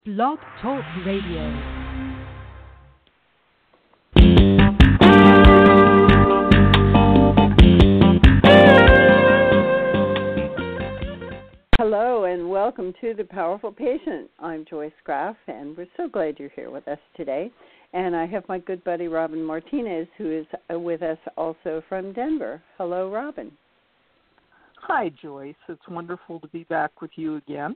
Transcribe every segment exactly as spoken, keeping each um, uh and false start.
Blog Talk Radio. Hello and welcome to The Powerful Patient. I'm Joyce Graff, and we're so glad you're here with us today. And I have my good buddy Robin Martinez, who is with us also from Denver. Hello, Robin. Hi, Joyce. It's wonderful to be back with you again.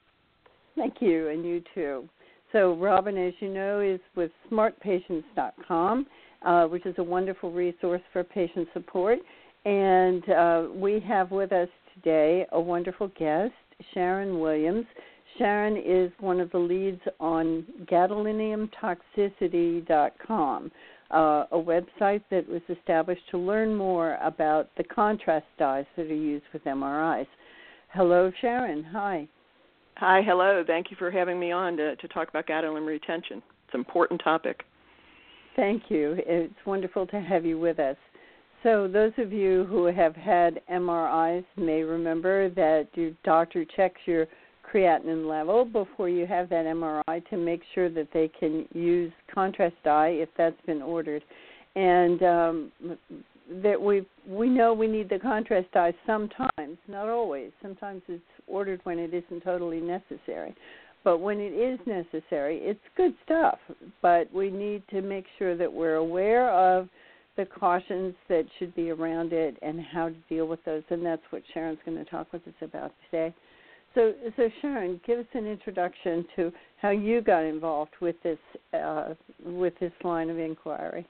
Thank you, and you too. So Robin, as you know, is with smart patients dot com, uh, which is a wonderful resource for patient support. And uh, we have with us today a wonderful guest, Sharon Williams. Sharon is one of the leads on gadolinium toxicity dot com, uh, a website that was established to learn more about the contrast dyes that are used with M R Is. Hello, Sharon. Hi. Hi, hello. Thank you for having me on to, to talk about gadolinium retention. It's an important topic. Thank you. It's wonderful to have you with us. So those of you who have had M R Is may remember that your doctor checks your creatinine level before you have that M R I to make sure that they can use contrast dye if that's been ordered. And um, that we we know we need the contrast dye sometimes, not always. Sometimes it's ordered when it isn't totally necessary. But when it is necessary, it's good stuff. But we need to make sure that we're aware of the cautions that should be around it and how to deal with those. And that's what Sharon's going to talk with us about today. So, so Sharon, give us an introduction to how you got involved with this uh, with this line of inquiry.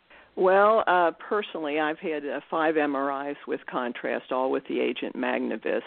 Well, uh, personally, I've had uh, five M R Is with contrast, all with the agent Magnavist.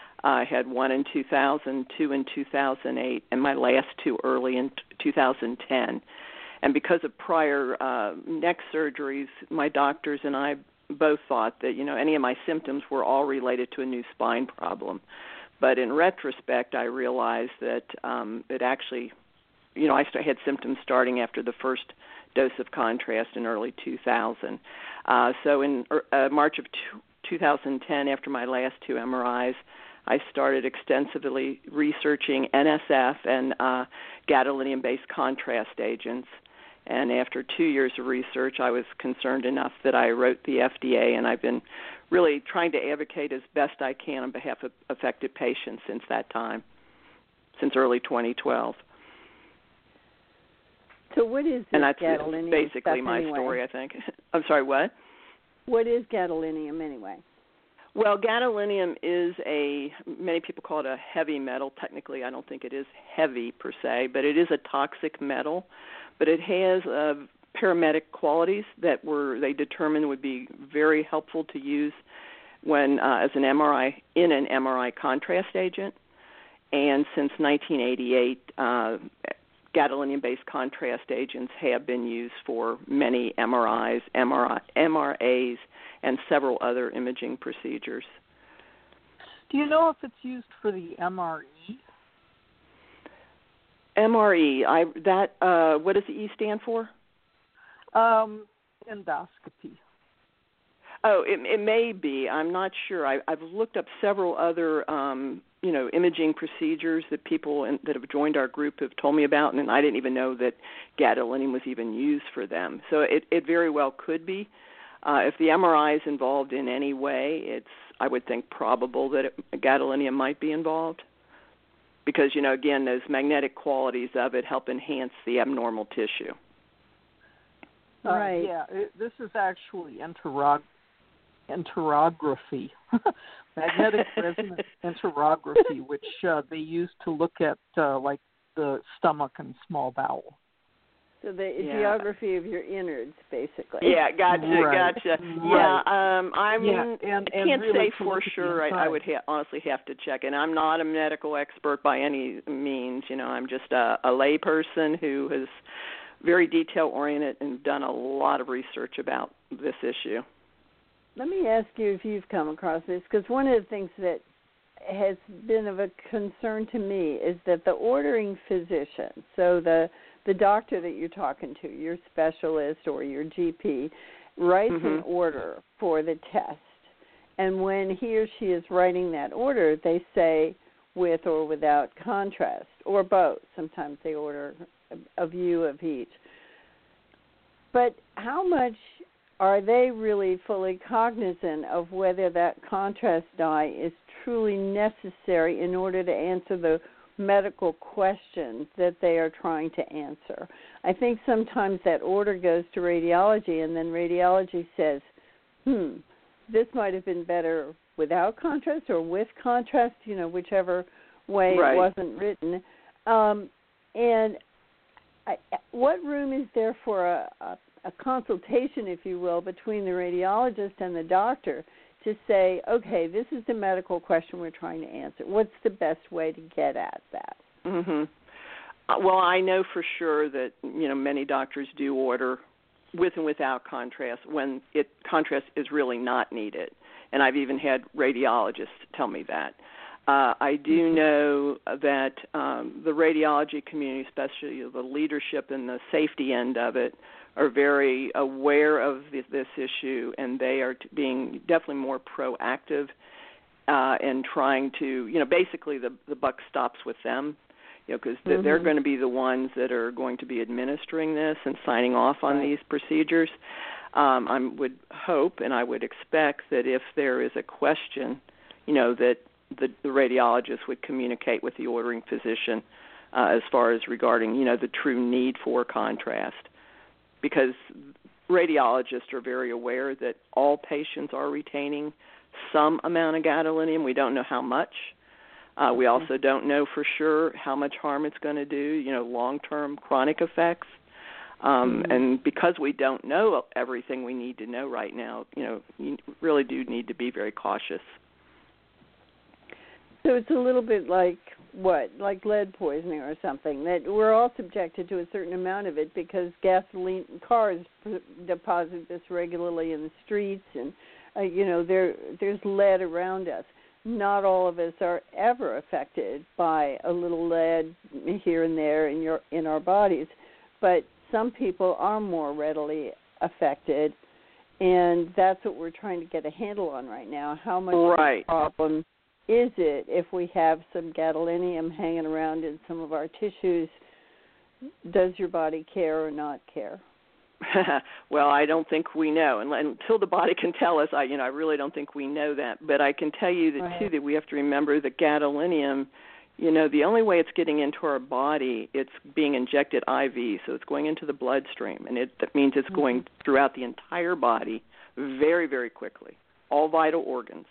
I had one in two thousand, two in two thousand eight, and my last two early in two thousand ten. And because of prior uh, neck surgeries, my doctors and I both thought that, you know, any of my symptoms were all related to a new spine problem. But in retrospect, I realized that um, it actually, you know, I had symptoms starting after the first dose of contrast in early two thousand. Uh, so in uh, March of two thousand ten, after my last two M R Is, I started extensively researching N S F and uh, gadolinium-based contrast agents. And after two years of research, I was concerned enough that I wrote the F D A, and I've been really trying to advocate as best I can on behalf of affected patients since that time, since early twenty twelve. So what is this and that's gadolinium basically stuff my anyway? story, I think. I'm sorry, what? What is gadolinium anyway? Well, gadolinium is a, many people call it a heavy metal. Technically, I don't think it is heavy per se, but it is a toxic metal. But it has uh, paramedic qualities that were they determined would be very helpful to use when uh, as an M R I in an M R I contrast agent. And since nineteen eighty-eight, uh, gadolinium-based contrast agents have been used for many M R Is, M R I, M R As, and several other imaging procedures. Do you know if it's used for the M R E? M R E, I, that, uh, what does the E stand for? Um, endoscopy. Oh, it, it may be. I'm not sure. I, I've looked up several other, um, you know, imaging procedures that people in, that have joined our group have told me about, and I didn't even know that gadolinium was even used for them. So it, it very well could be. Uh, if the M R I is involved in any way, it's, I would think, probable that it, gadolinium might be involved. Because, you know, again, those magnetic qualities of it help enhance the abnormal tissue. Uh, right. Yeah, it, this is actually enterog- enterography, magnetic resonance enterography, which uh, they use to look at, uh, like, the stomach and small bowel. So the Yeah. geography of your innards, basically. Yeah, gotcha, Right. gotcha. Right. Yeah, um, I'm, Yeah, and, I and can't really say to for look at the sure. I, I inside. would ha- honestly have to check. And I'm not a medical expert by any means. You know, I'm just a, a lay person who is very detail-oriented and done a lot of research about this issue. Let me ask you if you've come across this, because one of the things that has been of a concern to me is that the ordering physician, so the the doctor that you're talking to, your specialist or your G P, writes mm-hmm. an order for the test. And when he or she is writing that order, they say, with or without contrast, or both. Sometimes they order a, a view of each. But how much are they really fully cognizant of whether that contrast dye is truly necessary in order to answer the medical questions that they are trying to answer? I think sometimes that order goes to radiology, and then radiology says, hmm, this might have been better without contrast or with contrast, you know, whichever way right. it wasn't written. Um, and I, what room is there for a, a, a consultation, if you will, between the radiologist and the doctor to say, okay, this is the medical question we're trying to answer. What's the best way to get at that? Mm-hmm. Uh, well, I know for sure that, you know, many doctors do order with and without contrast when it contrast is really not needed. And I've even had radiologists tell me that. Uh, I do know that um, the radiology community, especially the leadership and the safety end of it, are very aware of this, this issue, and they are t- being definitely more proactive uh, in trying to, you know, basically the, the buck stops with them, you know, because mm-hmm. they're going to be the ones that are going to be administering this and signing off on right. these procedures. Um, I would hope and I would expect that if there is a question, you know, that the, the radiologist would communicate with the ordering physician uh, as far as regarding, you know, the true need for contrast. Because radiologists are very aware that all patients are retaining some amount of gadolinium. We don't know how much. Uh, we also don't know for sure how much harm it's going to do, you know, long-term chronic effects. Um, mm-hmm. And because we don't know everything we need to know right now, you know, you really do need to be very cautious. So it's a little bit like what, like lead poisoning or something, that we're all subjected to a certain amount of it because gasoline cars deposit this regularly in the streets, and uh, you know there there's lead around us. Not all of us are ever affected by a little lead here and there in your in our bodies, but some people are more readily affected, and that's what we're trying to get a handle on right now. How much right. of a problem is it if we have some gadolinium hanging around in some of our tissues? Does your body care or not care? Well, I don't think we know, and until the body can tell us. I, you know, I really don't think we know that. But I can tell you that right. too that we have to remember that gadolinium, you know, the only way it's getting into our body, it's being injected I V, so it's going into the bloodstream, and it that means it's mm-hmm. going throughout the entire body very, very quickly, all vital organs.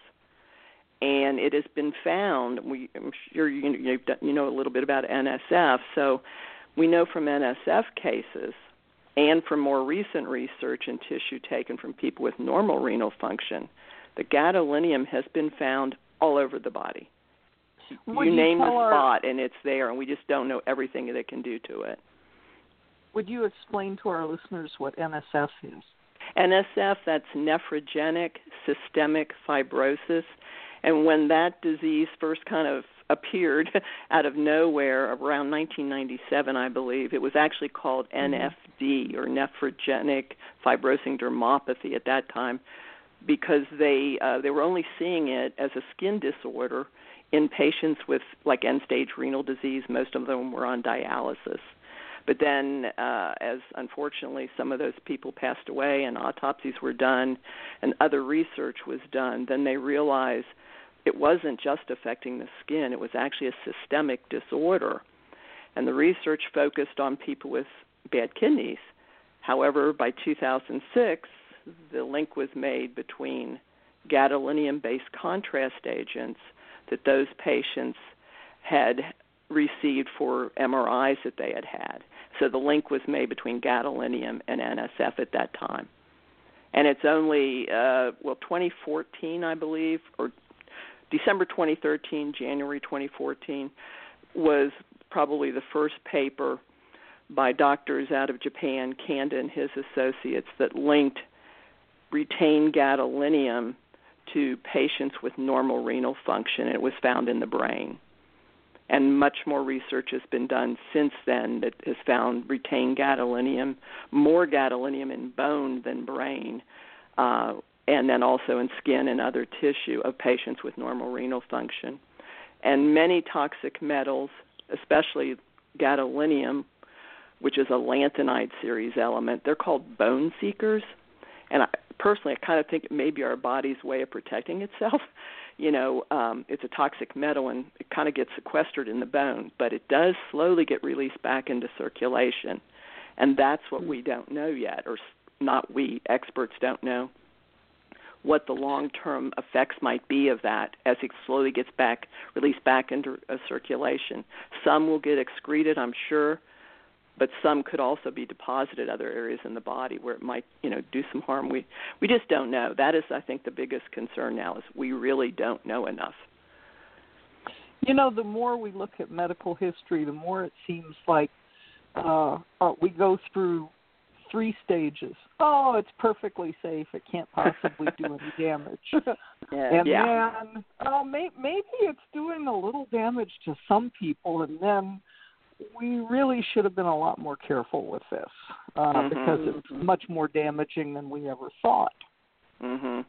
And it has been found, we, I'm sure you, you've done, you know a little bit about N S F, so we know from N S F cases and from more recent research in tissue taken from people with normal renal function, that gadolinium has been found all over the body. Would you you name the our, spot and it's there, and we just don't know everything that it can do to it. Would you explain to our listeners what N S F is? N S F, that's nephrogenic systemic fibrosis. And when that disease first kind of appeared out of nowhere around nineteen ninety-seven, I believe, it was actually called mm-hmm. N F D, or nephrogenic fibrosing dermopathy at that time, because they uh, they were only seeing it as a skin disorder in patients with like end-stage renal disease. Most of them were on dialysis. But then, uh, as unfortunately some of those people passed away and autopsies were done and other research was done, then they realized it wasn't just affecting the skin. It was actually a systemic disorder. And the research focused on people with bad kidneys. However, by two thousand six, the link was made between gadolinium-based contrast agents that those patients had received for M R Is that they had had. So the link was made between gadolinium and N S F at that time. And it's only, uh, well, twenty fourteen, I believe, or December twenty thirteen, January twenty fourteen, was probably the first paper by doctors out of Japan, Kanda and his associates, that linked retained gadolinium to patients with normal renal function. It was found in the brain. And much more research has been done since then that has found retained gadolinium, more gadolinium in bone than brain, uh, and then also in skin and other tissue of patients with normal renal function. And many toxic metals, especially gadolinium, which is a lanthanide series element, they're called bone seekers. And I, personally, I kind of think it may be our body's way of protecting itself. You know, um, it's a toxic metal, and it kind of gets sequestered in the bone, but it does slowly get released back into circulation. And that's what we don't know yet, or not we, experts don't know, what the long-term effects might be of that as it slowly gets back, released back into uh, circulation. Some will get excreted, I'm sure, but some could also be deposited other areas in the body where it might, you know, do some harm. We we just don't know. That is, I think, the biggest concern now is we really don't know enough. You know, the more we look at medical history, the more it seems like uh, uh, we go through three stages. Oh, it's perfectly safe. It can't possibly do any damage. Yeah. And yeah. then oh, may, maybe it's doing a little damage to some people, and then we really should have been a lot more careful with this uh, mm-hmm. because it's much more damaging than we ever thought. Mhm.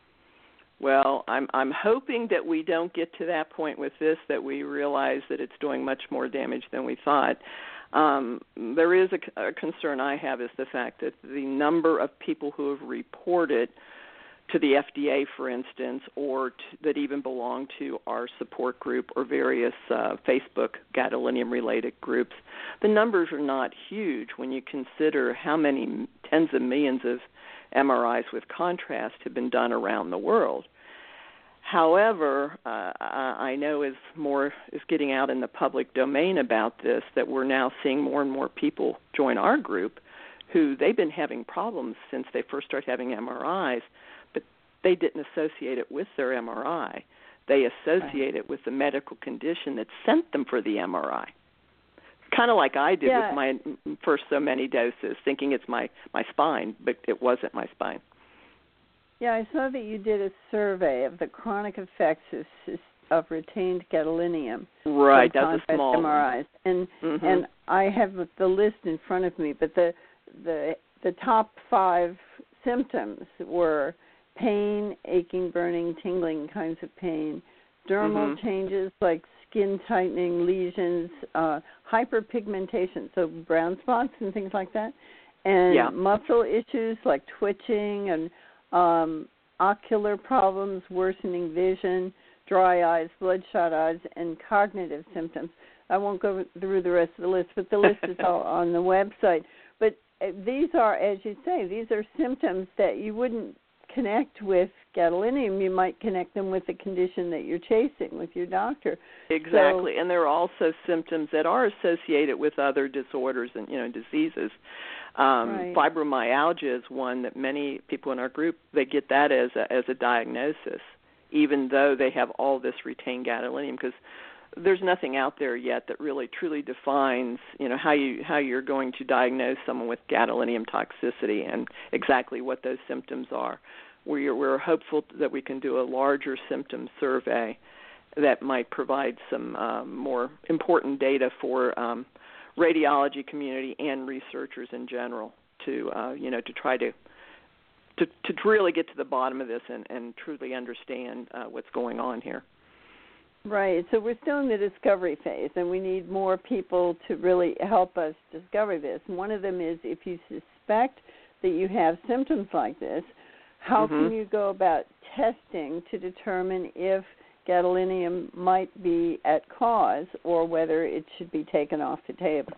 Well, I'm I'm hoping that we don't get to that point with this, that we realize that it's doing much more damage than we thought. Um, there is a, a concern I have is the fact that the number of people who have reported to the F D A, for instance, or to, that even belong to our support group or various uh, Facebook gadolinium-related groups, the numbers are not huge when you consider how many tens of millions of M R Is with contrast have been done around the world. However, uh, I know as more is getting out in the public domain about this, that we're now seeing more and more people join our group who they've been having problems since they first started having M R Is, but they didn't associate it with their M R I. They associate it with the medical condition that sent them for the M R I. Kind of like I did yeah. with my first so many doses, thinking it's my, my spine, but it wasn't my spine. Yeah, I saw that you did a survey of the chronic effects of, of retained gadolinium. Right, that's a from small M R Is. one. And mm-hmm. and I have the list in front of me, but the the the top five symptoms were pain, aching, burning, tingling kinds of pain, dermal mm-hmm. changes like skin tightening, lesions, uh, hyperpigmentation, so brown spots and things like that, and yeah. muscle issues like twitching and um, ocular problems, worsening vision, dry eyes, bloodshot eyes, and cognitive symptoms. I won't go through the rest of the list, but the list is all on the website. But uh, these are, as you say, these are symptoms that you wouldn't connect with gadolinium. You might connect them with the condition that you're chasing with your doctor. Exactly, so, and there are also symptoms that are associated with other disorders and, you know, diseases. Um, right. Fibromyalgia is one that many people in our group, they get that as a, as a diagnosis, even though they have all this retained gadolinium, because there's nothing out there yet that really truly defines, you know, how you how you're going to diagnose someone with gadolinium toxicity and exactly what those symptoms are. We're we're hopeful that we can do a larger symptom survey that might provide some um, more important data for um, radiology community and researchers in general to uh, you know to try to. To, to really get to the bottom of this and, and truly understand uh, what's going on here. Right. So we're still in the discovery phase, and we need more people to really help us discover this. One of them is if you suspect that you have symptoms like this, how mm-hmm. can you go about testing to determine if gadolinium might be at cause or whether it should be taken off the table?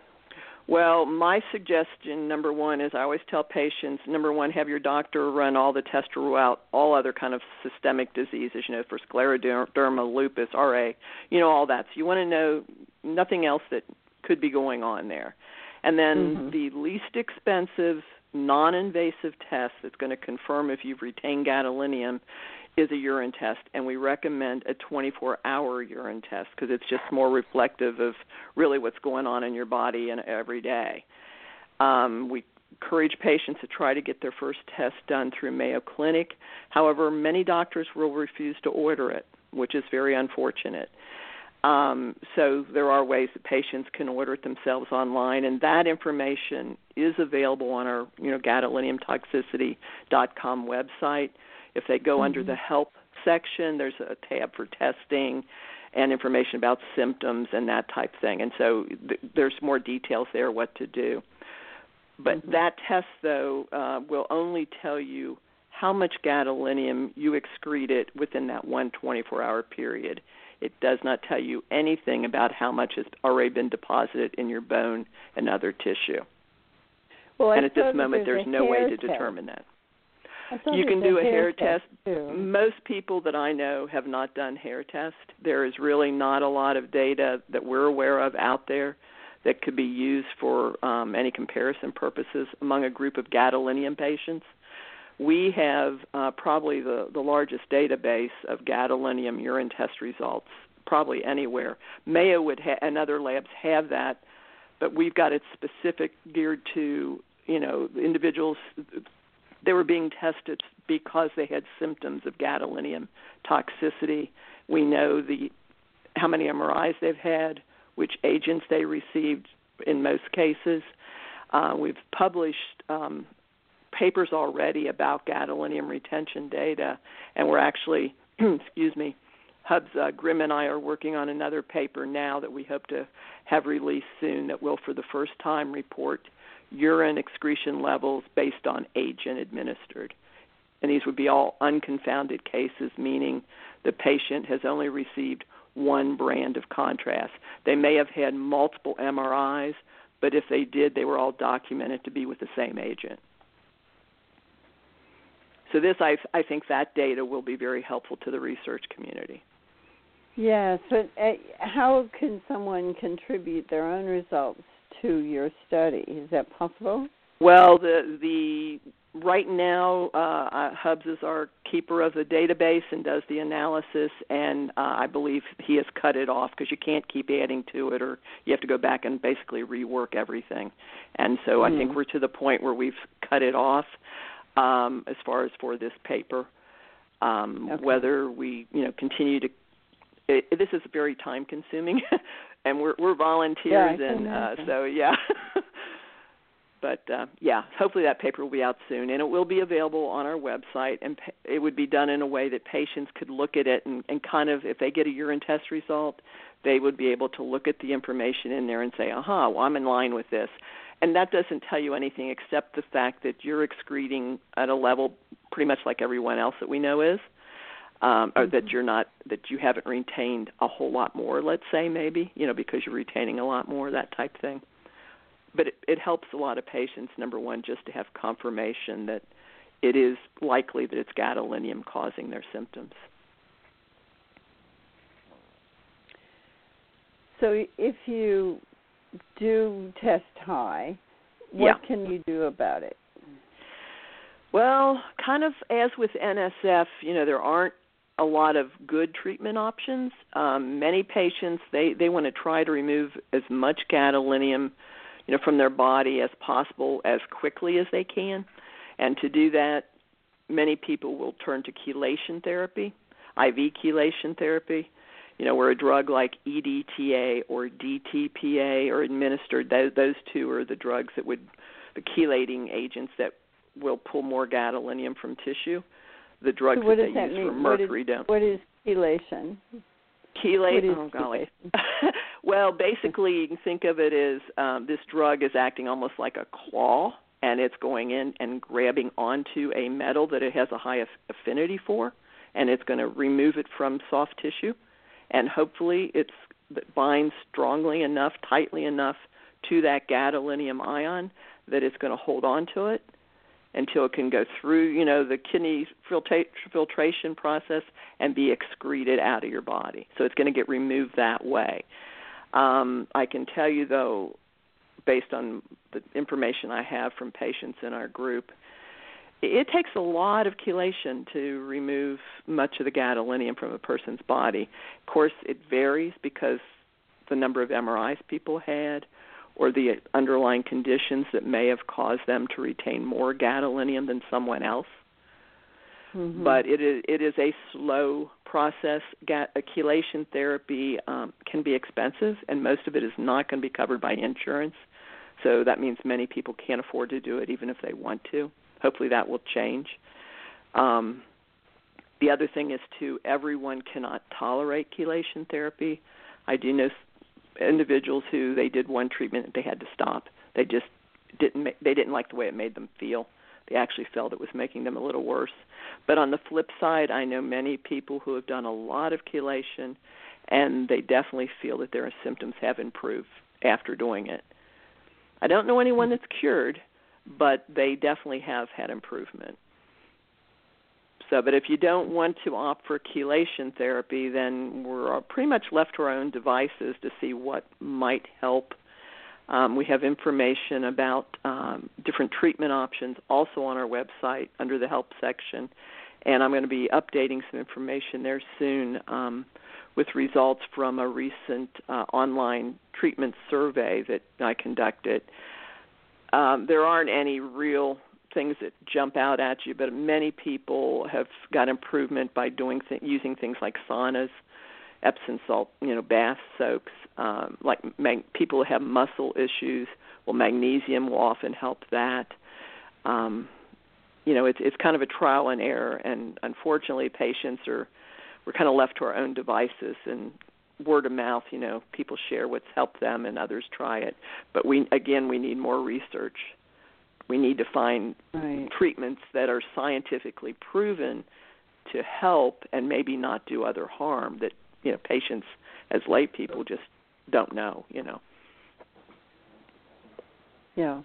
Well, my suggestion, number one, is I always tell patients, number one, have your doctor run all the tests to rule out all other kind of systemic diseases, you know, for scleroderma, lupus, R A, you know, all that. So you want to know nothing else that could be going on there. And then mm-hmm. the least expensive, non-invasive test that's going to confirm if you've retained gadolinium is a urine test, and we recommend a twenty-four hour urine test because it's just more reflective of really what's going on in your body and every day. Um, we encourage patients to try to get their first test done through Mayo Clinic. However, many doctors will refuse to order it, which is very unfortunate. Um, so there are ways that patients can order it themselves online, and that information is available on our, you know, gadolinium toxicity dot com website. If they go mm-hmm. under the help section, there's a tab for testing, and information about symptoms and that type thing. And so th- there's more details there what to do. But mm-hmm. that test, though, uh, will only tell you how much gadolinium you excreted within that one twenty-four hour period. It does not tell you anything about how much has already been deposited in your bone and other tissue. Well, and at this there's moment, there's no way to test. determine that. You can do a hair test. test Most people that I know have not done hair test. There is really not a lot of data that we're aware of out there that could be used for um, any comparison purposes among a group of gadolinium patients. We have uh, probably the, the largest database of gadolinium urine test results, probably anywhere. Mayo would ha- and other labs have that, but we've got it specific, geared to, you know, individuals. They were being tested because they had symptoms of gadolinium toxicity. We know the how many M R Is they've had, which agents they received in most cases. Uh, we've published um, papers already about gadolinium retention data, and we're actually, excuse me, Hubs uh, Grimm and I are working on another paper now that we hope to have released soon that will, for the first time, report urine excretion levels based on agent administered. And these would be all unconfounded cases, meaning the patient has only received one brand of contrast. They may have had multiple M R Is, but if they did, they were all documented to be with the same agent. So this, I, I think that data will be very helpful to the research community. Yes, but uh, how can someone contribute their own results to your study? Is that possible? Well, the the right now, uh, uh, Hubs is our keeper of the database and does the analysis, and uh, I believe he has cut it off because you can't keep adding to it, or you have to go back and basically rework everything. And so mm-hmm. I think we're to the point where we've cut it off um, as far as for this paper. Um, okay. Whether we, you know, continue to It, this is very time-consuming, and we're we're volunteers, yeah, and uh, so yeah. But uh, yeah, hopefully that paper will be out soon, and it will be available on our website. And pa- it would be done in a way that patients could look at it and, and kind of, if they get a urine test result, they would be able to look at the information in there and say, "Aha, well, I'm in line with this." And that doesn't tell you anything except the fact that you're excreting at a level pretty much like everyone else that we know is. Um, or that you're not, that you haven't retained a whole lot more, let's say maybe, you know, because you're retaining a lot more, that type thing. But it, it helps a lot of patients, number one, just to have confirmation that it is likely that it's gadolinium causing their symptoms. So if you do test high, what yeah. can you do about it? Well, kind of as with N S F, you know, there aren't a lot of good treatment options. Um, many patients, they, they want to try to remove as much gadolinium, you know, from their body as possible as quickly as they can. And to do that, many people will turn to chelation therapy, I V chelation therapy, you know, where a drug like E D T A or D T P A are administered. Those, those two are the drugs that would, the chelating agents that will pull more gadolinium from tissue. The drugs so that they that use mean? for mercury what is, don't. What is chelation? Chelate, oh golly. Well, basically you can think of it as um, this drug is acting almost like a claw, and it's going in and grabbing onto a metal that it has a high affinity for, and it's going to remove it from soft tissue, and hopefully it's, it binds strongly enough, tightly enough to that gadolinium ion that it's going to hold on to it until it can go through, you know, the kidney filtra- filtration process and be excreted out of your body. So it's going to get removed that way. Um, I can tell you, though, based on the information I have from patients in our group, it takes a lot of chelation to remove much of the gadolinium from a person's body. Of course, it varies because the number of M R Is people had, or the underlying conditions that may have caused them to retain more gadolinium than someone else. Mm-hmm. But it is, it is a slow process. Ga- chelation therapy um, can be expensive, and most of it is not going to be covered by insurance. So that means many people can't afford to do it even if they want to. Hopefully that will change. Um, The other thing is, too, everyone cannot tolerate chelation therapy. I do know individuals who they did one treatment and they had to stop. They just didn't ma- they didn't like the way it made them feel. They actually felt it was making them a little worse. But on the flip side, I know many people who have done a lot of chelation, and they definitely feel that their symptoms have improved after doing it. I don't know anyone that's cured, but they definitely have had improvement. So, but if you don't want to opt for chelation therapy, then we're pretty much left to our own devices to see what might help. Um, we have information about um, different treatment options also on our website under the help section, and I'm going to be updating some information there soon um, with results from a recent uh, online treatment survey that I conducted. Um, there aren't any real things that jump out at you, but many people have got improvement by doing th- using things like saunas, Epsom salt, you know, bath soaks. Um, like mag- people who have muscle issues, well, magnesium will often help that. Um, you know, it's it's kind of a trial and error, and unfortunately, patients are we're kind of left to our own devices and word of mouth. You know, people share what's helped them, and others try it. But we again, we need more research. We need to find right. treatments that are scientifically proven to help and maybe not do other harm that, you know, patients as lay people just don't know, you know. Yeah.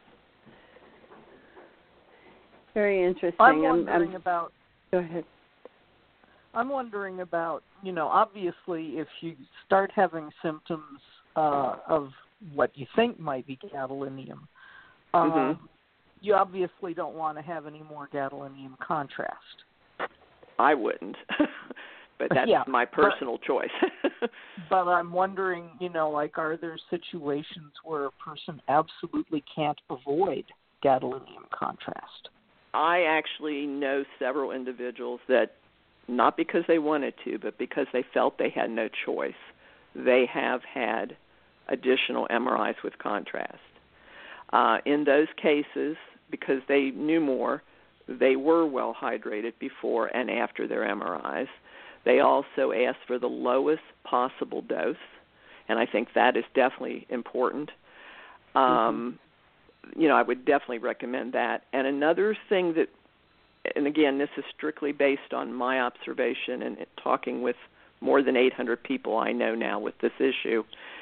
Very interesting. I'm wondering I'm, I'm, about... Go ahead. I'm wondering about, you know, obviously if you start having symptoms uh, of what you think might be gadolinium, Um, mm-hmm. you obviously don't want to have any more gadolinium contrast. I wouldn't, but that's yeah, my personal but, choice. But I'm wondering, you know, like, are there situations where a person absolutely can't avoid gadolinium contrast? I actually know several individuals that, not because they wanted to, but because they felt they had no choice, they have had additional M R Is with contrast. Uh, in those cases, because they knew more, they were well hydrated before and after their M R Is. They also asked for the lowest possible dose, and I think that is definitely important. Um, mm-hmm. You know, I would definitely recommend that. And another thing that, and again, this is strictly based on my observation and talking with more than eight hundred people I know now with this issue,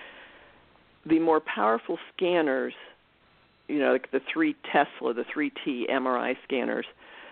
the more powerful scanners, you know, like the three Tesla, the three T M R I scanners,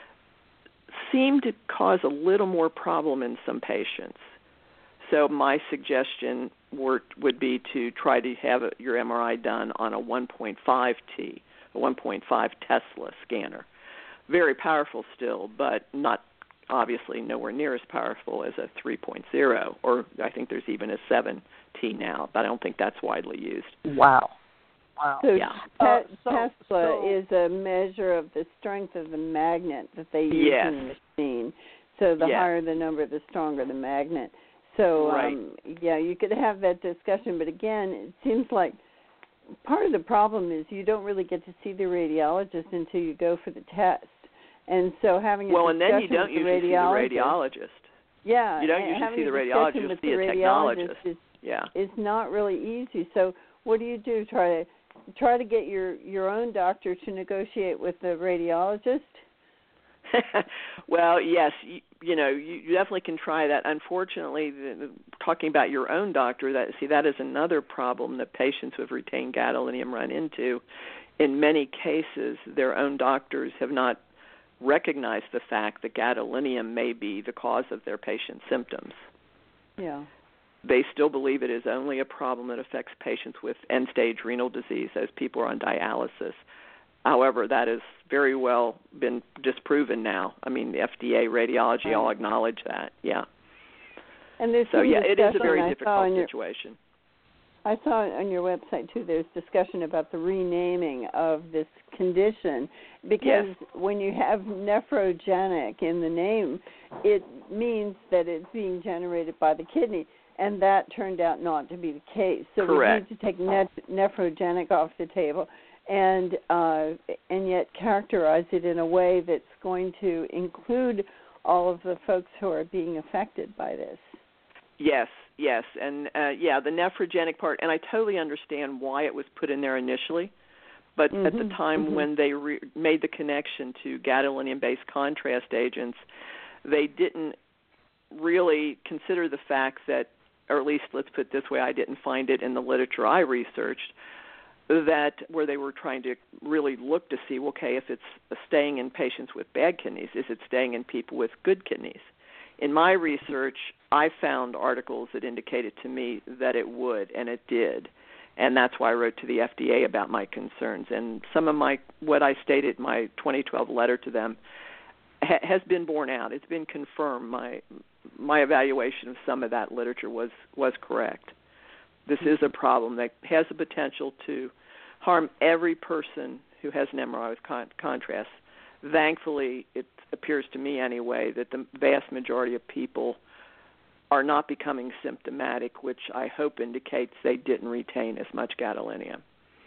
seem to cause a little more problem in some patients. So my suggestion were, would be to try to have your M R I done on a one point five T, a one point five Tesla scanner. Very powerful still, but not obviously nowhere near as powerful as a three point oh, or I think there's even a seven T now, but I don't think that's widely used. Wow. Wow. So, yeah. te- uh, so Tesla so, is a measure of the strength of the magnet that they use yes. in the machine. So the yes. higher the number, the stronger the magnet. So, right. um, yeah, you could have that discussion. But again, it seems like part of the problem is you don't really get to see the radiologist until you go for the test. And so having a well, and discussion then you don't with the usually radiologist, see the radiologist. Yeah, you don't usually see the radiologist, with see the a technologist. Is, yeah, is not really easy. So what do you do? Try to try to get your, your own doctor to negotiate with the radiologist? Well, yes, you, you know, you definitely can try that. Unfortunately, the, the, talking about your own doctor, that see, that is another problem that patients who have retained gadolinium run into. In many cases, their own doctors have not recognized the fact that gadolinium may be the cause of their patient's symptoms. Yeah. They still believe it is only a problem that affects patients with end-stage renal disease, those people are on dialysis. However, that has very well been disproven now. I mean, the F D A, radiology right. all acknowledge that, yeah. And there's so, yeah, it is a very I difficult your, situation. I saw on your website, too, there's discussion about the renaming of this condition because yes. when you have nephrogenic in the name, it means that it's being generated by the kidney. And that turned out not to be the case. So Correct. we need to take ne- nephrogenic off the table and uh, and yet characterize it in a way that's going to include all of the folks who are being affected by this. Yes, yes, and uh, yeah, the nephrogenic part, and I totally understand why it was put in there initially, but mm-hmm, at the time mm-hmm. when they re- made the connection to gadolinium-based contrast agents, they didn't really consider the fact that, or at least let's put it this way, I didn't find it in the literature I researched, that where they were trying to really look to see, okay, if it's staying in patients with bad kidneys, is it staying in people with good kidneys? In my research, I found articles that indicated to me that it would, and it did. And that's why I wrote to the F D A about my concerns. And some of my, what I stated in my twenty twelve letter to them ha- has been borne out. It's been confirmed. My my evaluation of some of that literature was, was correct. This is a problem that has the potential to harm every person who has an M R I with con- contrast. Thankfully, it appears to me anyway that the vast majority of people are not becoming symptomatic, which I hope indicates they didn't retain as much gadolinium.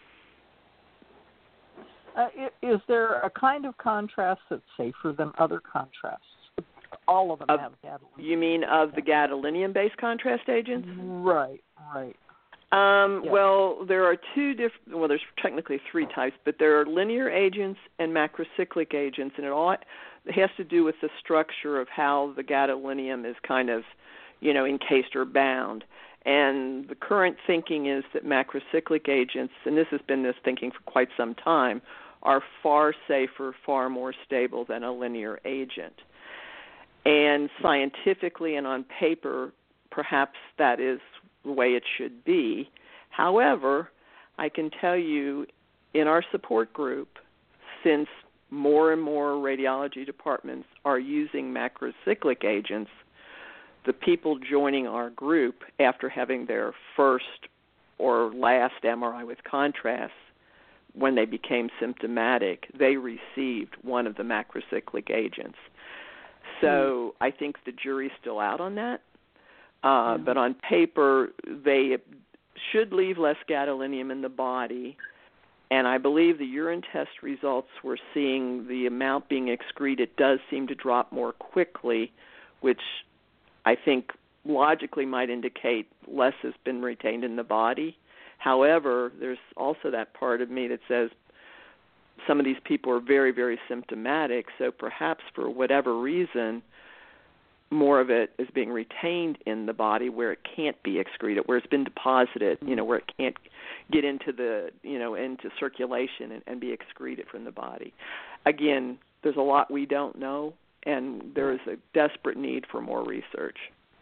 Uh, is there a kind of contrast that's safer than other contrasts? All of them of, have gadolinium. You mean of the gadolinium-based contrast agents? Right, right. Um, yes. Well, there are two different, well, there's technically three types, but there are linear agents and macrocyclic agents, and it all it has to do with the structure of how the gadolinium is kind of, you know, encased or bound. And the current thinking is that macrocyclic agents, and this has been this thinking for quite some time, are far safer, far more stable than a linear agent. And scientifically and on paper, perhaps that is the way it should be. However, I can tell you in our support group, since more and more radiology departments are using macrocyclic agents, the people joining our group after having their first or last M R I with contrast, when they became symptomatic, they received one of the macrocyclic agents. So I think the jury's still out on that. Uh, yeah. But on paper, they should leave less gadolinium in the body. And I believe the urine test results we're seeing, the amount being excreted does seem to drop more quickly, which I think logically might indicate less has been retained in the body. However, there's also that part of me that says some of these people are very, very symptomatic, so perhaps for whatever reason, more of it is being retained in the body where it can't be excreted, where it's been deposited, you know, where it can't get into the, you know, into circulation and, and be excreted from the body. Again, there's a lot we don't know, and there is a desperate need for more research.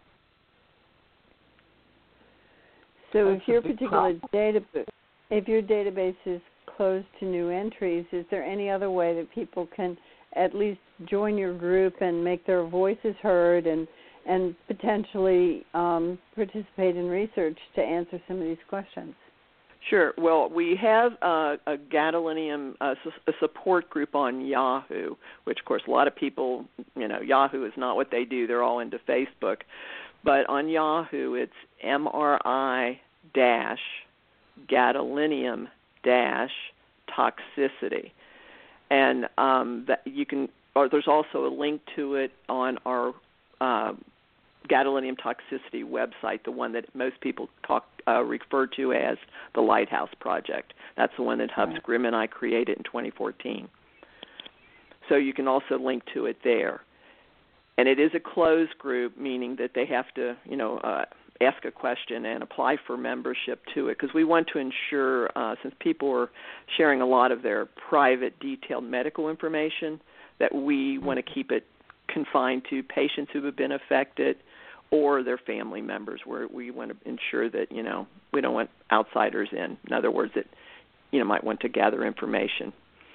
So That's if your particular database, if your database is closed to new entries, is there any other way that people can at least join your group and make their voices heard and and potentially um, participate in research to answer some of these questions? Sure. Well, we have uh, a gadolinium uh, a support group on Yahoo, which, of course, a lot of people, you know, Yahoo is not what they do. They're all into Facebook. But on Yahoo, it's M R I dash gadolinium dash toxicity. And um, that you can, or there's also a link to it on our uh, gadolinium toxicity website, the one that most people talk uh, refer to as the Lighthouse Project. That's the one that Hubs right. Grimm and I created in twenty fourteen. So you can also link to it there. And it is a closed group, meaning that they have to, you know, uh, ask a question and apply for membership to it, because we want to ensure, uh, since people are sharing a lot of their private, detailed medical information, that we want to keep it confined to patients who have been affected or their family members, where we want to ensure that, you know, we don't want outsiders in. In other words, that, you know, might want to gather information.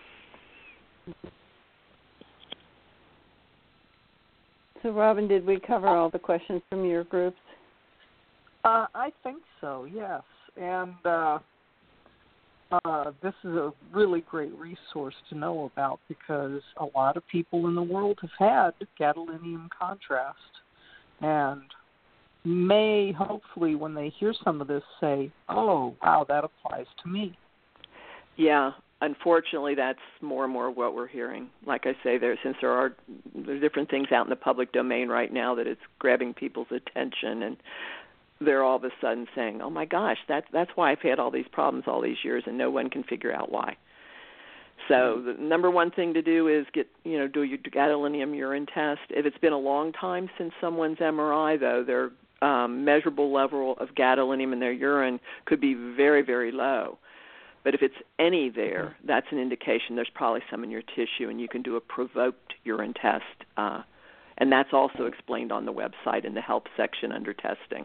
So, Robin, did we cover all the questions from your groups? Uh, I think so, yes. And uh, uh, this is a really great resource to know about, because a lot of people in the world have had gadolinium contrast and may hopefully, when they hear some of this, say, oh, wow, that applies to me. Yeah, unfortunately, that's more and more what we're hearing. Like I say, there since there are there's different things out in the public domain right now that it's grabbing people's attention, and they're all of a sudden saying, "Oh my gosh, that's that's why I've had all these problems all these years, and no one can figure out why." So the number one thing to do is get you know do your gadolinium urine test. If it's been a long time since someone's M R I, though, their um, measurable level of gadolinium in their urine could be very, very low. But if it's any there, that's an indication there's probably some in your tissue, and you can do a provoked urine test. Uh, and that's also explained on the website in the help section under testing.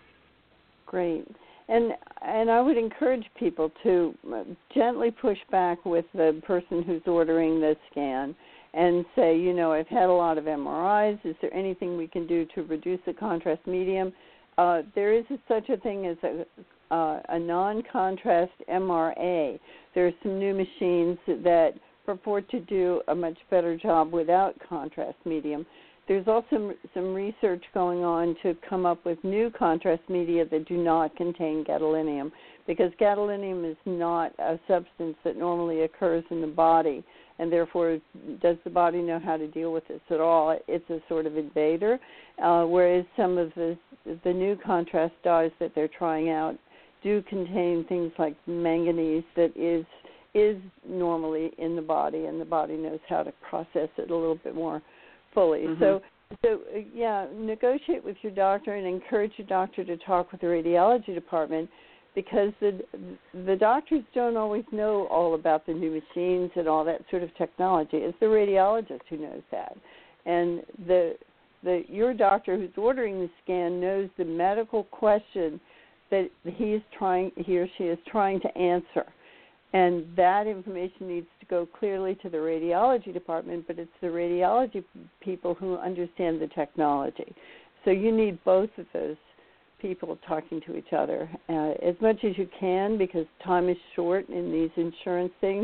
Great. And and I would encourage people to gently push back with the person who's ordering the scan and say, you know, I've had a lot of M R Is. Is there anything we can do to reduce the contrast medium? Uh, there is a, such a thing as a Uh, a non-contrast M R A. There are some new machines that purport to do a much better job without contrast medium. There's also some research going on to come up with new contrast media that do not contain gadolinium, because gadolinium is not a substance that normally occurs in the body, and therefore does the body know how to deal with this at all? It's a sort of invader, uh, whereas some of the, the new contrast dyes that they're trying out do contain things like manganese that is is normally in the body, and the body knows how to process it a little bit more fully. Mm-hmm. So, so uh, yeah, negotiate with your doctor and encourage your doctor to talk with the radiology department, because the the doctors don't always know all about the new machines and all that sort of technology. It's the radiologist who knows that, and the the your doctor who's ordering the scan knows the medical question that he is trying, he or she is trying to answer, and that information needs to go clearly to the radiology department. But it's the radiology people who understand the technology. So you need both of those people talking to each other uh, as much as you can, because time is short in these insurance things.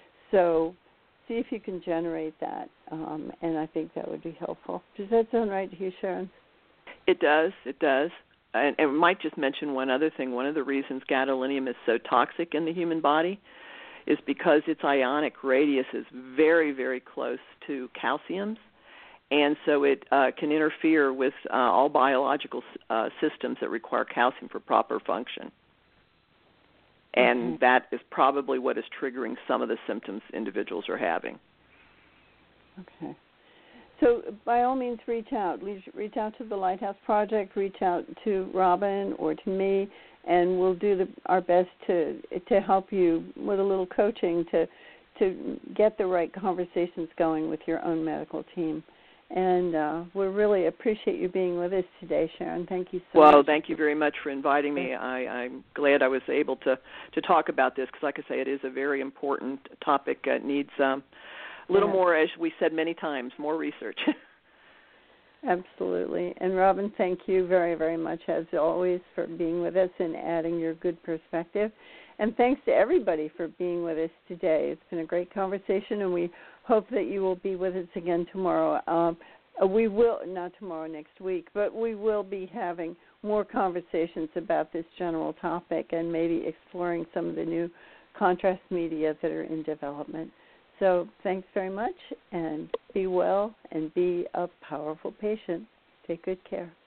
So see if you can generate that, um, and I think that would be helpful. Does that sound right to you, Sharon? It does. It does. And, and we might just mention one other thing. One of the reasons gadolinium is so toxic in the human body is because its ionic radius is very, very close to calcium's, and so it uh, can interfere with uh, all biological uh, systems that require calcium for proper function. And mm-hmm. that is probably what is triggering some of the symptoms individuals are having. Okay. So by all means, reach out. Reach out to the Lighthouse Project, reach out to Robin or to me, and we'll do the, our best to to help you with a little coaching to to get the right conversations going with your own medical team. And uh, we really appreciate you being with us today, Sharon. Thank you so well, much. Well, thank you very much for inviting me. I, I'm glad I was able to, to talk about this, because, like I say, it is a very important topic. It needs um, a little yeah. more, as we said many times, more research. Absolutely. And, Robin, thank you very, very much, as always, for being with us and adding your good perspective. And thanks to everybody for being with us today. It's been a great conversation, and we hope that you will be with us again tomorrow. Um, we will, not tomorrow, next week, but we will be having more conversations about this general topic and maybe exploring some of the new contrast media that are in development. So thanks very much, and be well and be a powerful patient. Take good care.